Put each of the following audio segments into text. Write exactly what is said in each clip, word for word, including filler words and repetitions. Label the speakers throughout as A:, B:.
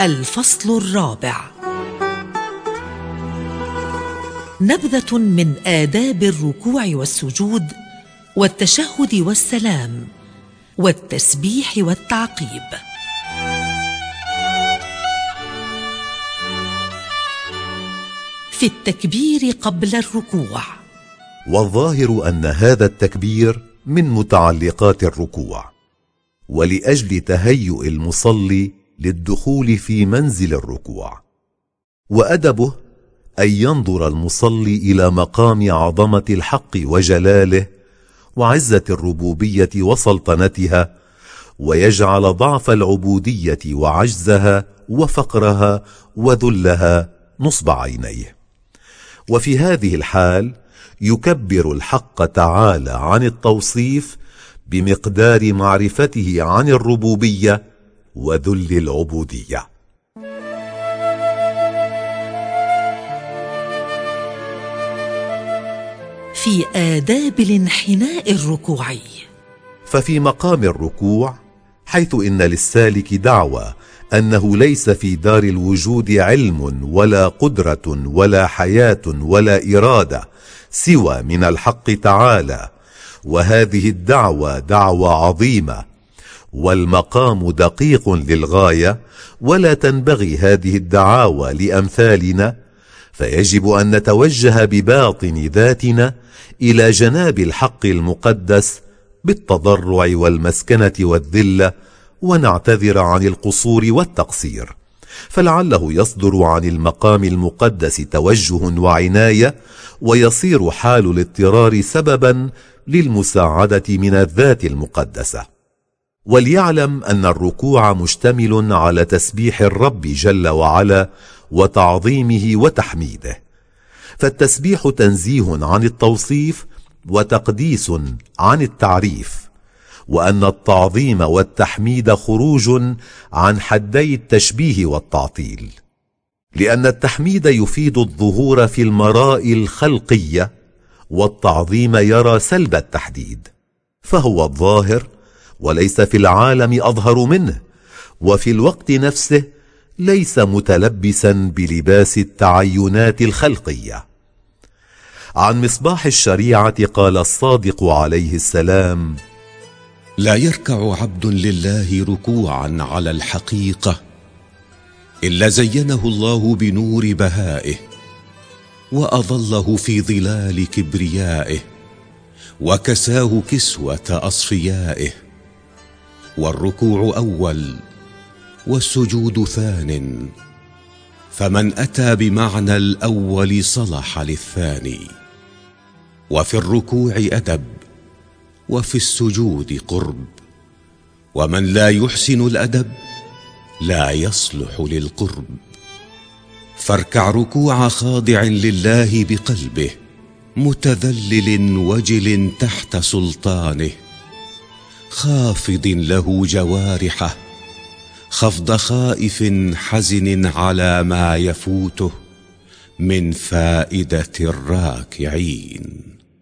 A: الفصل الرابع. نبذة من آداب الركوع والسجود والتشهد والسلام والتسبيح والتعقيب. في التكبير قبل الركوع.
B: والظاهر أن هذا التكبير من متعلقات الركوع، ولأجل تهيؤ المصلي للدخول في منزل الركوع. وأدبه أن ينظر المصلي إلى مقام عظمة الحق وجلاله وعزة الربوبية وسلطنتها، ويجعل ضعف العبودية وعجزها وفقرها وذلها نصب عينيه. وفي هذه الحال يكبر الحق تعالى عن التوصيف بمقدار معرفته عن الربوبية وذل العبودية.
A: في آداب الانحناء الركوعي.
B: ففي مقام الركوع، حيث إن للسالك دعوى أنه ليس في دار الوجود علم ولا قدرة ولا حياة ولا إرادة سوى من الحق تعالى، وهذه الدعوة دعوة عظيمة، والمقام دقيق للغاية، ولا تنبغي هذه الدعاوى لأمثالنا، فيجب أن نتوجه بباطن ذاتنا إلى جناب الحق المقدس بالتضرع والمسكنة والذلة، ونعتذر عن القصور والتقصير، فلعله يصدر عن المقام المقدس توجه وعناية، ويصير حال الاضطرار سببا للمساعدة من الذات المقدسة. وليعلم أن الركوع مشتمل على تسبيح الرب جل وعلا وتعظيمه وتحميده، فالتسبيح تنزيه عن التوصيف وتقديس عن التعريف، وأن التعظيم والتحميد خروج عن حدي التشبيه والتعطيل، لأن التحميد يفيد الظهور في المراء الخلقية، والتعظيم يرى سلب التحديد، فهو الظاهر وليس في العالم أظهر منه، وفي الوقت نفسه ليس متلبسا بلباس التعينات الخلقية. عن مصباح الشريعة قال الصادق عليه السلام:
C: لا يركع عبد لله ركوعا على الحقيقة إلا زينه الله بنور بهائه، وأظله في ظلال كبريائه، وكساه كسوة أصفيائه. والركوع أول والسجود ثان، فمن أتى بمعنى الأول صلح للثاني. وفي الركوع أدب، وفي السجود قرب، ومن لا يحسن الأدب لا يصلح للقرب. فاركع ركوع خاضع لله بقلبه، متذلل وجل تحت سلطانه، خافض له جوارحه خفض خائف حزن على ما يفوته من فائدة الراكعين.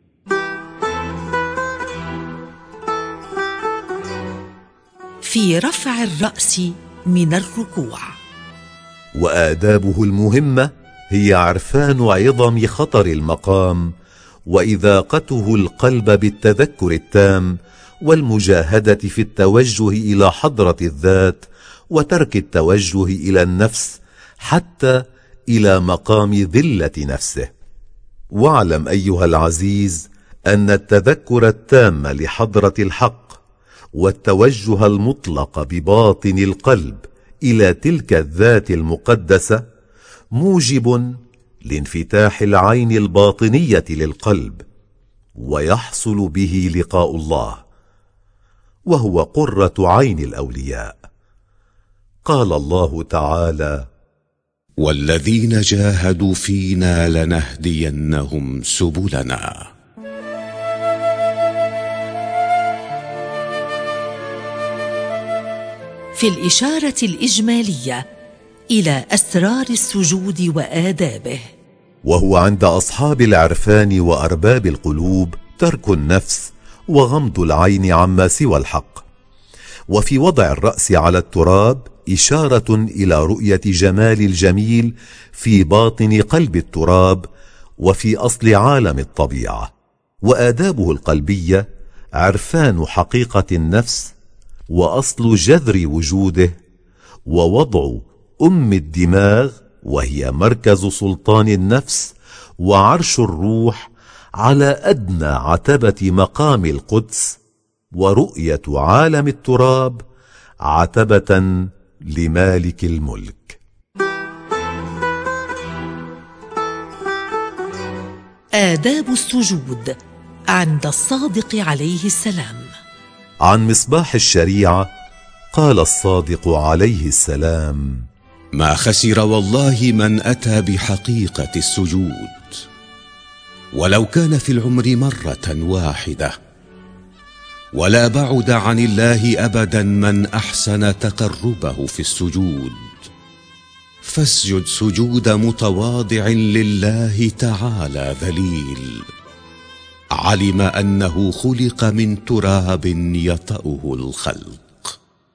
A: في رفع الرأس من الركوع.
B: وآدابه المهمة هي عرفان عظم خطر المقام، وإذاقته القلب بالتذكر التام، والمجاهدة في التوجه إلى حضرة الذات، وترك التوجه إلى النفس حتى إلى مقام ذلة نفسه. واعلم أيها العزيز أن التذكر التام لحضرة الحق والتوجه المطلق بباطن القلب إلى تلك الذات المقدسة موجب لانفتاح العين الباطنية للقلب، ويحصل به لقاء الله، وهو قرة عين الأولياء. قال الله تعالى:
C: والذين جاهدوا فينا لنهدينهم سبلنا.
A: في الإشارة الإجمالية إلى أسرار السجود وآدابه.
B: وهو عند أصحاب العرفان وأرباب القلوب ترك النفس وغمض العين عما سوى الحق، وفي وضع الرأس على التراب إشارة إلى رؤية جمال الجميل في باطن قلب التراب وفي أصل عالم الطبيعة. وآدابه القلبية عرفان حقيقة النفس وأصل جذر وجوده، ووضع أم الدماغ وهي مركز سلطان النفس وعرش الروح على أدنى عتبة مقام القدس، ورؤية عالم التراب عتبة لمالك الملك.
A: آداب السجود عند الصادق عليه السلام.
B: عن مصباح الشريعة قال الصادق عليه السلام:
C: ما خسر والله من أتى بحقيقة السجود، ولو كان في العمر مرة واحدة. ولا بعد عن الله أبدا من أحسن تقربه في السجود. فاسجد سجود متواضع لله تعالى ذليل، علم أنه خلق من تراب يطأه الخلق.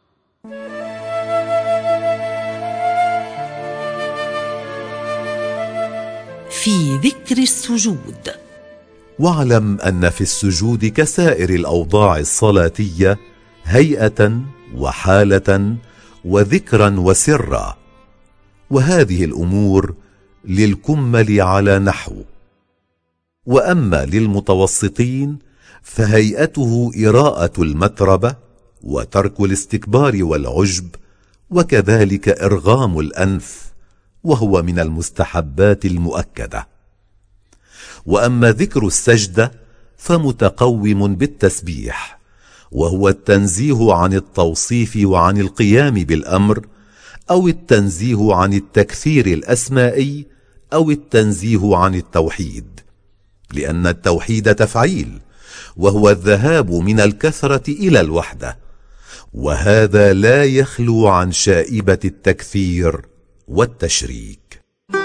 A: في ذكر السجود.
B: واعلم أن في السجود كسائر الأوضاع الصلاتية هيئة وحالة وذكرا وسرا، وهذه الأمور للكمل على نحو. وأما للمتوسطين فهيئته إراءة المتربة وترك الاستكبار والعجب، وكذلك إرغام الأنف، وهو من المستحبات المؤكدة. وأما ذكر السجدة فمتقوم بالتسبيح، وهو التنزيه عن التوصيف وعن القيام بالأمر، أو التنزيه عن التكثير الأسمائي، أو التنزيه عن التوحيد، لأن التوحيد تفعيل، وهو الذهاب من الكثرة إلى الوحدة، وهذا لا يخلو عن شائبة التكثير والتشريك.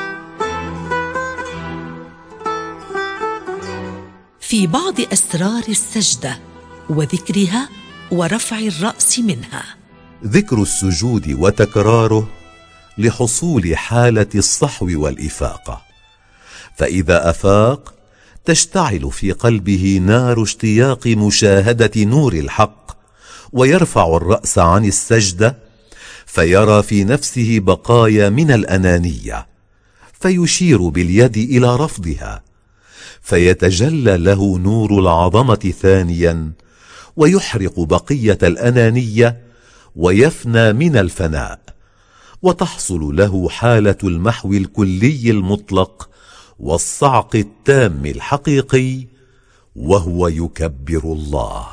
A: في بعض أسرار السجدة وذكرها ورفع الرأس منها.
B: ذكر السجود وتكراره لحصول حالة الصحو والإفاقة، فإذا أفاق تشتعل في قلبه نار اشتياق مشاهدة نور الحق، ويرفع الرأس عن السجدة فيرى في نفسه بقايا من الأنانية، فيشير باليد إلى رفضها، فيتجلى له نور العظمة ثانيا، ويحرق بقية الأنانية ويفنى من الفناء، وتحصل له حالة المحو الكلي المطلق والصعق التام الحقيقي، وهو يكبر الله.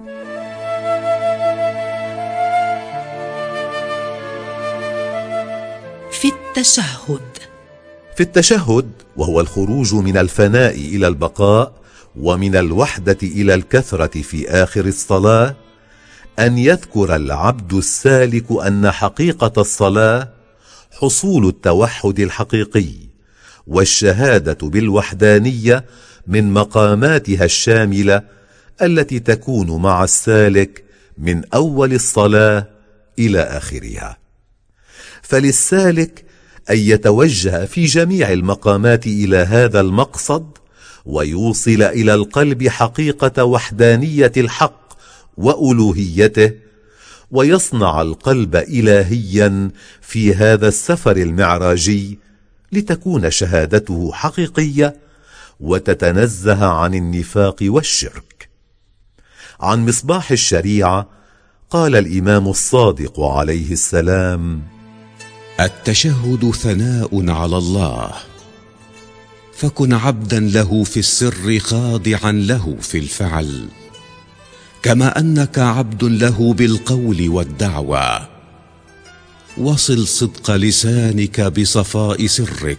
A: في التشهد.
B: في التشهد، وهو الخروج من الفناء إلى البقاء ومن الوحدة إلى الكثرة في آخر الصلاة، أن يذكر العبد السالك أن حقيقة الصلاة حصول التوحد الحقيقي والشهادة بالوحدانية من مقاماتها الشاملة التي تكون مع السالك من أول الصلاة إلى آخرها. فللسالك أن يتوجه في جميع المقامات إلى هذا المقصد، ويوصل إلى القلب حقيقة وحدانية الحق وألوهيته، ويصنع القلب إلهيا في هذا السفر المعراجي، لتكون شهادته حقيقية وتتنزه عن النفاق والشرك. عن مصباح الشريعة قال الإمام الصادق عليه السلام:
C: التشهد ثناء على الله، فكن عبدا له في السر خاضعا له في الفعل، كما أنك عبد له بالقول والدعوة. وصل صدق لسانك بصفاء سرك،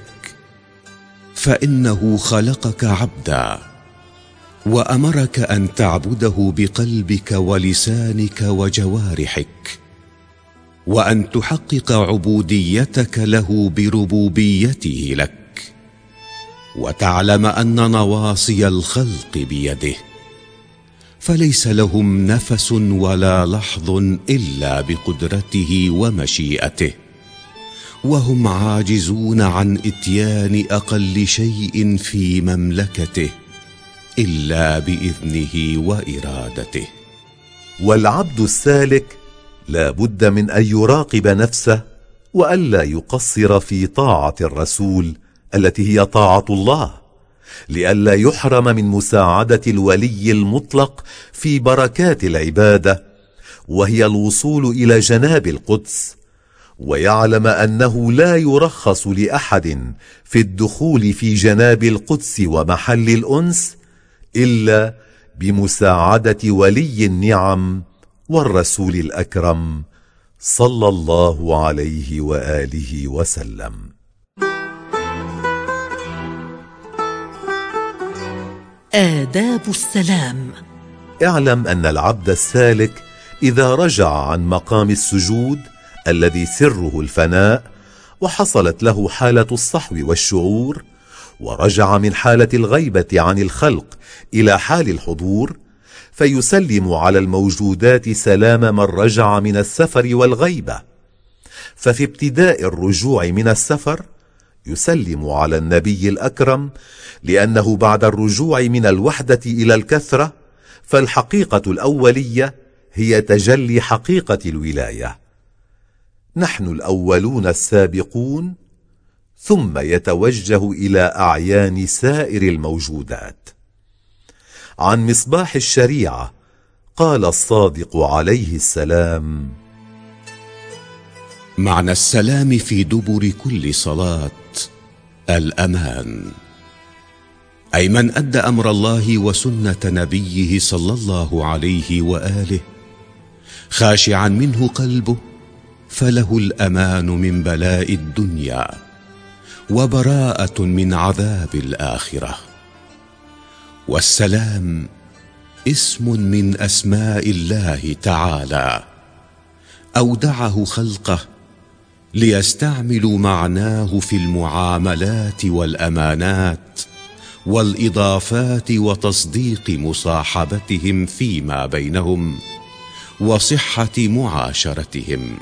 C: فإنه خلقك عبدا، وأمرك أن تعبده بقلبك ولسانك وجوارحك، وأن تحقق عبوديتك له بربوبيته لك، وتعلم أن نواصي الخلق بيده، فليس لهم نفس ولا لحظ إلا بقدرته ومشيئته، وهم عاجزون عن إتيان أقل شيء في مملكته إلا بإذنه وإرادته.
B: والعبد السالك لا بد من أن يراقب نفسه وألا يقصر في طاعة الرسول التي هي طاعة الله، لئلا يحرم من مساعدة الولي المطلق في بركات العبادة وهي الوصول إلى جناب القدس، ويعلم أنه لا يرخص لأحد في الدخول في جناب القدس ومحل الأنس إلا بمساعدة ولي النعم والرسول الأكرم صلى الله عليه وآله وسلم.
A: آداب السلام.
B: اعلم أن العبد السالك إذا رجع عن مقام السجود الذي سره الفناء وحصلت له حالة الصحو والشعور، ورجع من حالة الغيبة عن الخلق إلى حال الحضور، فيسلم على الموجودات سلام من رجع من السفر والغيبة. ففي ابتداء الرجوع من السفر يسلم على النبي الأكرم، لأنه بعد الرجوع من الوحدة إلى الكثرة فالحقيقة الأولية هي تجلي حقيقة الولاية. نحن الأولون السابقون، ثم يتوجه إلى أعيان سائر الموجودات. عن مصباح الشريعة قال الصادق عليه السلام:
C: معنى السلام في دبر كل صلاة الأمان، أي من أدى أمر الله وسنة نبيه صلى الله عليه وآله خاشعا منه قلبه، فله الأمان من بلاء الدنيا وبراءة من عذاب الآخرة. والسلام اسم من أسماء الله تعالى أودعه خلقه ليستعملوا معناه في المعاملات والأمانات والإضافات وتصديق مصاحبتهم فيما بينهم وصحة معاشرتهم.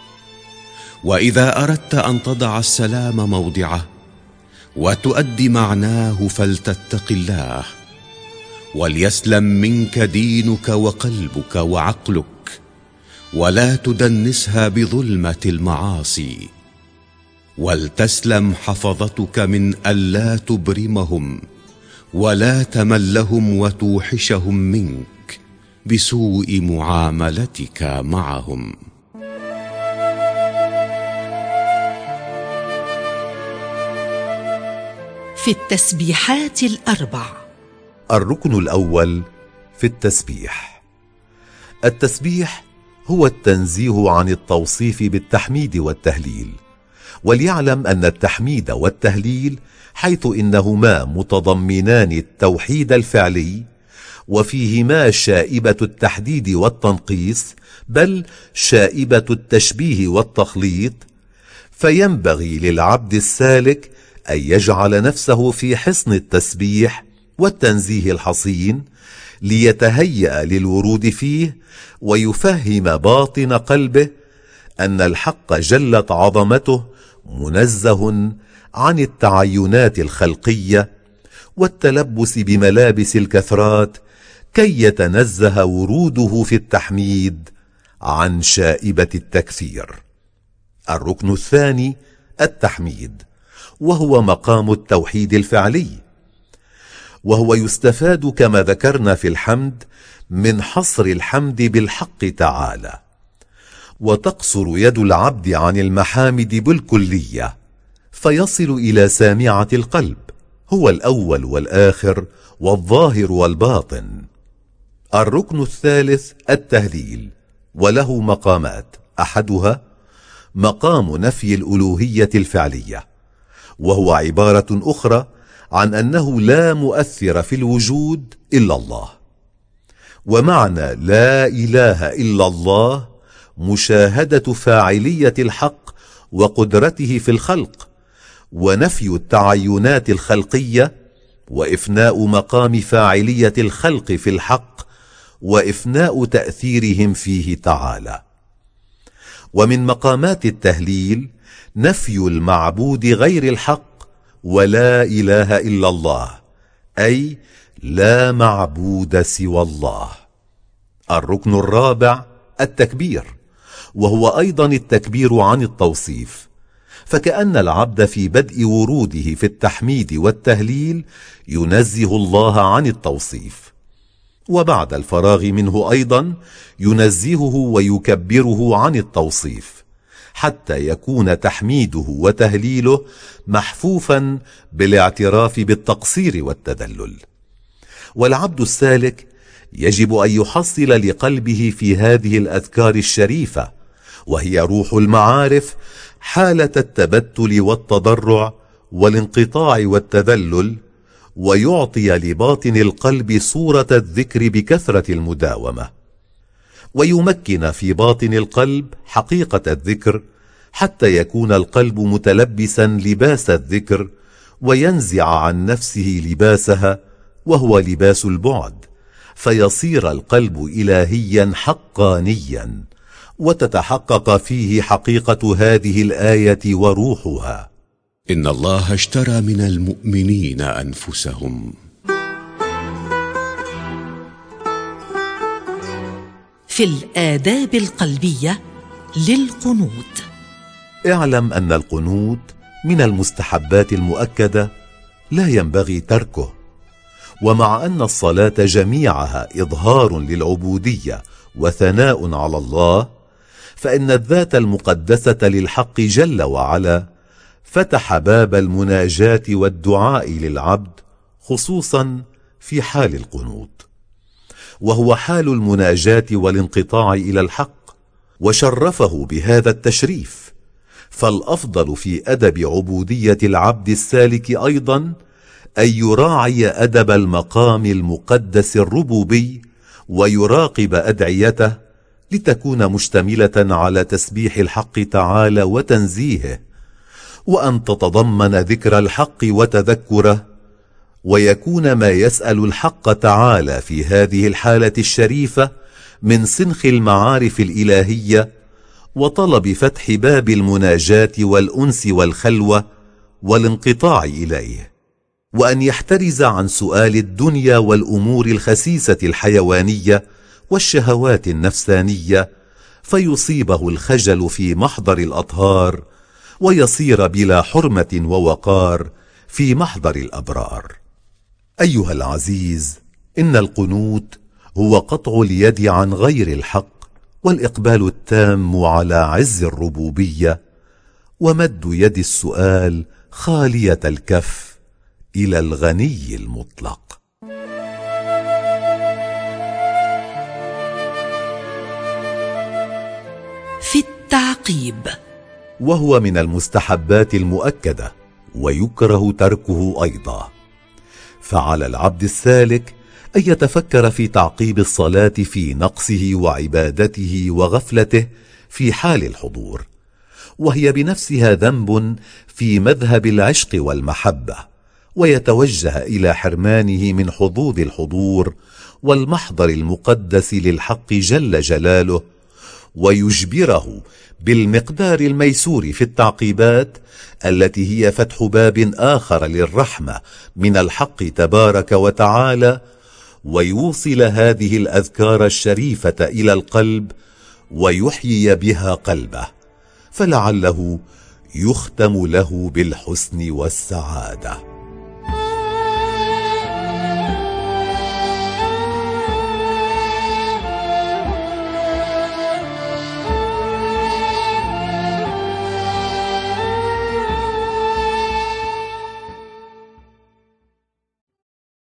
C: وإذا أردت أن تضع السلام موضعه وتؤدي معناه فلتتق الله، وليسلم منك دينك وقلبك وعقلك، ولا تدنسها بظلمة المعاصي، ولتسلم حفظتك من ألا تبرمهم ولا تملهم وتوحشهم منك بسوء معاملتك معهم.
A: في التسبيحات الأربع.
B: الركن الأول في التسبيح. التسبيح هو التنزيه عن التوصيف بالتحميد والتهليل، وليعلم أن التحميد والتهليل حيث إنهما متضمنان التوحيد الفعلي وفيهما شائبة التحديد والتنقيص، بل شائبة التشبيه والتخليط، فينبغي للعبد السالك أن يجعل نفسه في حصن التسبيح والتنزيه الحصين ليتهيأ للورود فيه، ويفهم باطن قلبه أن الحق جلت عظمته منزه عن التعينات الخلقية والتلبس بملابس الكثرات، كي يتنزه وروده في التحميد عن شائبة التكثير. الركن الثاني التحميد، وهو مقام التوحيد الفعلي، وهو يستفاد كما ذكرنا في الحمد من حصر الحمد بالحق تعالى، وتقصر يد العبد عن المحامد بالكلية فيصل إلى سامعة القلب، هو الأول والآخر والظاهر والباطن. الركن الثالث التهليل، وله مقامات، أحدها مقام نفي الألوهية الفعلية، وهو عبارة أخرى عن أنه لا مؤثر في الوجود إلا الله. ومعنى لا إله إلا الله مشاهدة فاعلية الحق وقدرته في الخلق، ونفي التعينات الخلقية، وإفناء مقام فاعلية الخلق في الحق وإفناء تأثيرهم فيه تعالى. ومن مقامات التهليل نفي المعبود غير الحق ولا إله إلا الله، أي لا معبود سوى الله. الركن الرابع التكبير، وهو أيضا التكبير عن التوصيف، فكأن العبد في بدء وروده في التحميد والتهليل ينزه الله عن التوصيف، وبعد الفراغ منه أيضا ينزهه ويكبره عن التوصيف، حتى يكون تحميده وتهليله محفوفا بالاعتراف بالتقصير والتذلل. والعبد السالك يجب أن يحصل لقلبه في هذه الأذكار الشريفة، وهي روح المعارف، حالة التبتل والتضرع والانقطاع والتذلل، ويعطي لباطن القلب صورة الذكر بكثرة المداومة، ويمكن في باطن القلب حقيقة الذكر، حتى يكون القلب متلبسا لباس الذكر، وينزع عن نفسه لباسها وهو لباس البعد، فيصير القلب إلهيا حقانيا، وتتحقق فيه حقيقة هذه الآية وروحها:
C: إن الله اشترى من المؤمنين أنفسهم.
A: في الآداب القلبية للقنوت.
B: اعلم أن القنوت من المستحبات المؤكدة لا ينبغي تركه، ومع أن الصلاة جميعها إظهار للعبودية وثناء على الله، فإن الذات المقدسة للحق جل وعلا فتح باب المناجاة والدعاء للعبد، خصوصا في حال القنوت، وهو حال المناجاة والانقطاع إلى الحق، وشرفه بهذا التشريف. فالأفضل في أدب عبودية العبد السالك أيضا أن يراعي أدب المقام المقدس الربوبي، ويراقب أدعيته لتكون مشتملة على تسبيح الحق تعالى وتنزيهه، وأن تتضمن ذكر الحق وتذكره، ويكون ما يسأل الحق تعالى في هذه الحالة الشريفة من سنخ المعارف الإلهية، وطلب فتح باب المناجاة والأنس والخلوة والانقطاع إليه، وأن يحترز عن سؤال الدنيا والأمور الخسيسة الحيوانية والشهوات النفسانية، فيصيبه الخجل في محضر الأطهار، ويصير بلا حرمة ووقار في محضر الأبرار. أيها العزيز، إن القنوت هو قطع اليد عن غير الحق، والإقبال التام على عز الربوبية، ومد يد السؤال خالية الكف إلى الغني المطلق.
A: في التعقيب،
B: وهو من المستحبات المؤكدة، ويكره تركه أيضا. فعلى العبد السالك أن يتفكر في تعقيب الصلاة في نقصه وعبادته وغفلته في حال الحضور، وهي بنفسها ذنب في مذهب العشق والمحبة، ويتوجه إلى حرمانه من حظوظ الحضور والمحضر المقدس للحق جل جلاله، ويجبره بالمقدار الميسور في التعقيبات التي هي فتح باب آخر للرحمة من الحق تبارك وتعالى، ويوصل هذه الأذكار الشريفة إلى القلب ويحيي بها قلبه، فلعله يختم له بالحسن والسعادة.